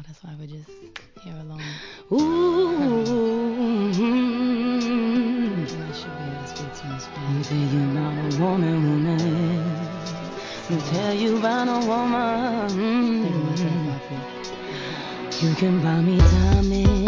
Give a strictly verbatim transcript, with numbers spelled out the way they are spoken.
That's why we're just here alone. Ooh, And I should be able to speak to Miss let me Spanish. tell you about a woman, woman. Let me tell you about a Think about that, woman. Poppy. You can buy me diamonds.